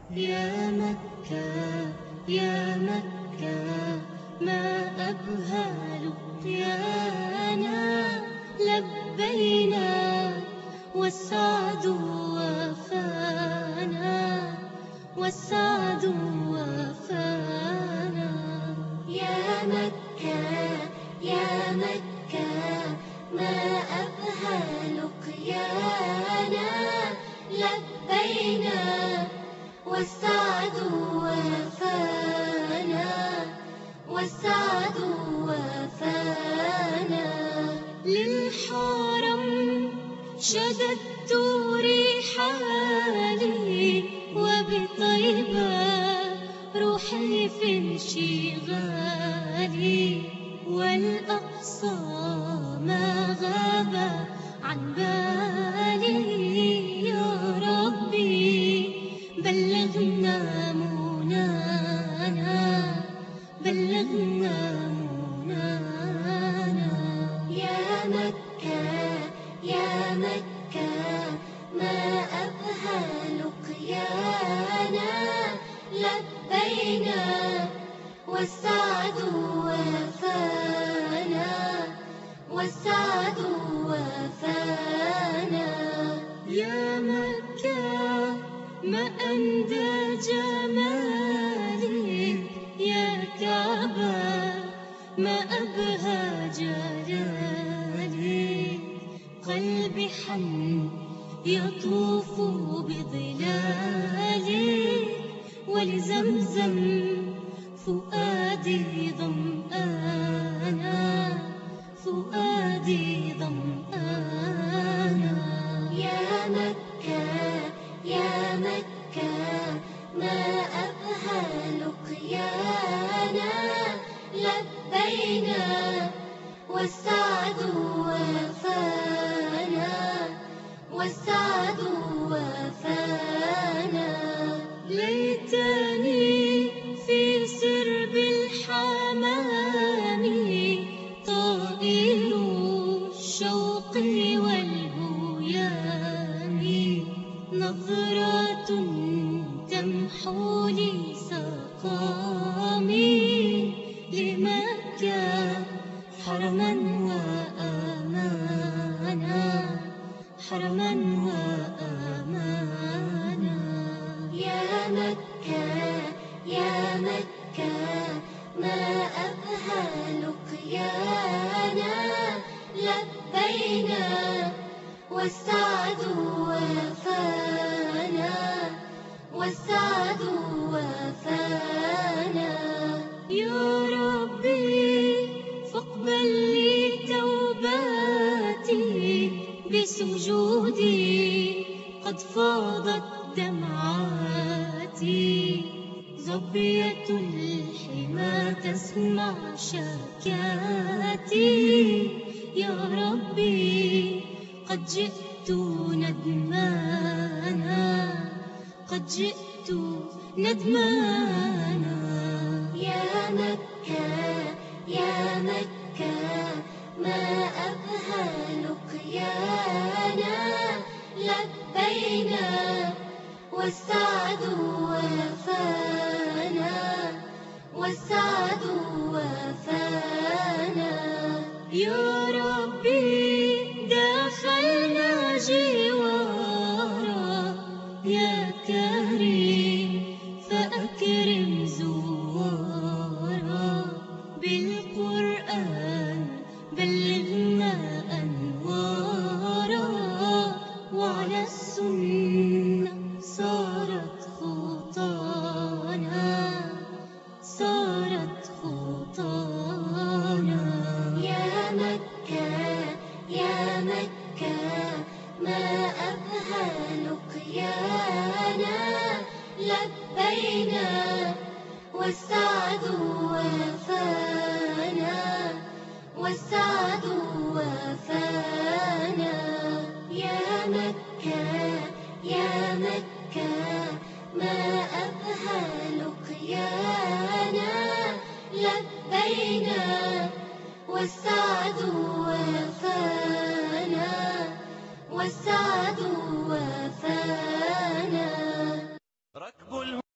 يا مكة يا مكة ما أبهى لقيانا، لبينا والسعد وفانا، والسعد وفانا. يا مكة يا مكة ما أبهى لقيانا، لبينا والسعد وفانا، والسعد وفانا. للحرم شددت رحالي، وبطيبة روحي في انشغالي، والأقصى ما غاب عن بالي. يا ربي بلغنا منانا، بلغنا منانا. يا مكة يا مكة ما أبهى لقيانا، لبينا والسعد وفانا، والسعد وفانا. يا مكة ما أندى جمالي، يا كعبة ما أبهى جلالي. قلبي حن يطوف بظلالي، ولزمزم فؤادي ظمآنا، فؤادي ظمآنا. يا مكة يا مكة ما أبهى لقيانا، لبينا والسعد وفانا، والسعد وفانا. ليتني في سرب الحمام طائر الشوق والهيام، نظرات تمحو لي سقامي، لمكة حرما وأمانا، حرما وأمانا. يا مكة يا مكة ما أبهى لقيانا، لبينا والسعد وفانا، والسعد وفانا. يا ربي فاقبل لي توباتي، بسجودي قد فاضت دمعاتي. ظبية الحمى تسمع شكاتي، يا ربي قد جئت ندمانا، قد جئت ندمانا. يا مكة يا مكة ما أبهى لقيانا، لبينا والسعد وفانا، والسعد وفانا. يا ربي دخلنا جوارا، يا كريم فأكرم زوارا. بالقرآن بلغنا أنوارا، وعلى السنة صارت خطانا، صارت خطانا. يا مكة يا مكة ما أبهى لقيانا، لبينا والسعد وفانا، والسعد وفانا. يا مكة يا مكة ما أبهى لقيانا، لبينا والسعد وفانا، والسعد وفانا. ركب